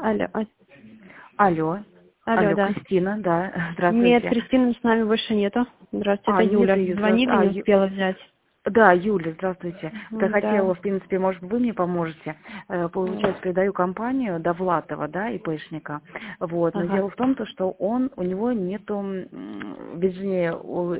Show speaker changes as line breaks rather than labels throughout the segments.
Алло,
Алло.
алло,
Алло,
да.
Кристина, да,
Нет,
здравствуйте.
Кристины с нами больше нету. Здравствуйте, это
Нет
Юля.
ее,
Звонили, не успела взять.
Да, Юля, здравствуйте. Вот я
Да.
хотела, в принципе, может, вы мне поможете. Получается, передаю компанию Довлатова, да, ИПшника. Вот. Но
Ага.
дело в том, что у него нету, вернее,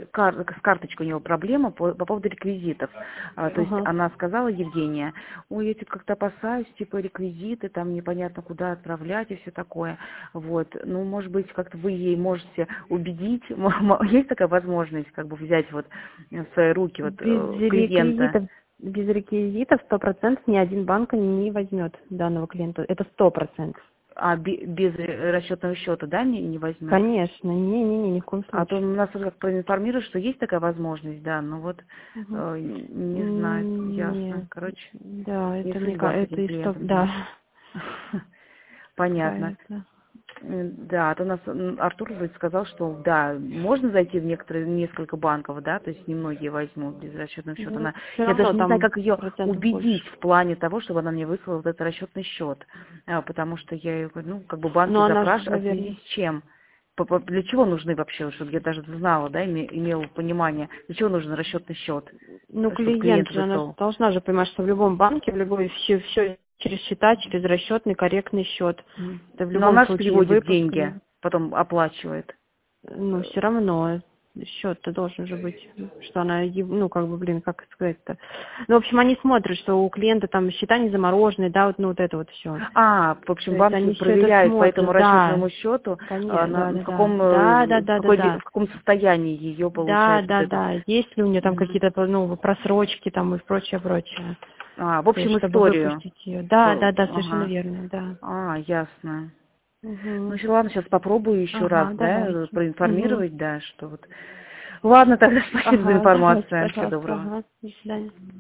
с карточкой у него проблема по поводу реквизитов. То есть
Ага.
она сказала, Евгения, ой, я типа как-то опасаюсь, типа реквизиты, там непонятно куда отправлять и все такое. Вот. Ну, может быть, как-то вы ей можете убедить. Есть такая возможность, как бы взять вот в свои руки вот клиента?
Без реквизитов 100% ни один банк не возьмет данного клиента. Это 100%.
А без расчетного счета, да, не возьмет?
Конечно, не-не-не, ни в коем
А то
случае.
нас уже как проинформируют, что есть такая возможность, да, но вот
Угу.
не знаю, ясно.
Нет.
Короче,
Да,
не
это мне
судьба с
кажется,
этим
это и что,
клиентом,
да.
да. Понятно.
Какая-то.
Да, а то у нас Артур вроде сказал, что да, можно зайти в несколько банков, да, то есть немногие возьмут без расчетного счета.
Ну, все
Я
равно
даже не знаю,
там
как ее
процентов больше.
убедить в плане того, чтобы она мне выслала вот этот расчетный счет, потому что я ее, ну, как бы банки
Но она же,
запрашивают, а в связи
наверное,
с чем? Для чего нужны вообще, чтобы я даже знала, да, имела понимание, для чего нужен расчетный счет,
ну,
чтобы
клиент
клиент
же, она же
высылал?
должна же понимать, что в любом банке, в любой, все через счета, через расчетный корректный счет. Это в
Но
любом
она же
случае
переводит
выпуск,
деньги, потом оплачивает.
ну, все равно счет-то должен же быть, что она, ну, как бы, блин, как сказать-то. Ну, в общем, они смотрят, что у клиента там счета не замороженные, да, вот, ну, вот это вот все.
В
То
общем,
есть
банки
они все это
проверяют по этому
смотрят, да,
расчетному счету,
конечно, да,
в
да,
каком,
да, да, да, да, да.
в каком состоянии ее
Да,
получается вот
да,
этот.
да. Есть ли у нее там
Мгм.
какие-то, ну, просрочки там и прочее, прочее.
В
То есть,
общем,
чтобы
историю.
выпустить ее. Да, да, да, совершенно
Ага.
верно, да.
Ясно. Ну,
Угу.
еще ладно, сейчас попробую еще раз,
Ага,
да,
давайте. Угу.
проинформировать, да, что вот. Ладно, тогда спасибо за
Ага, давайте,
информацию. Всего
пожалуйста.
доброго.
Ага. До свидания.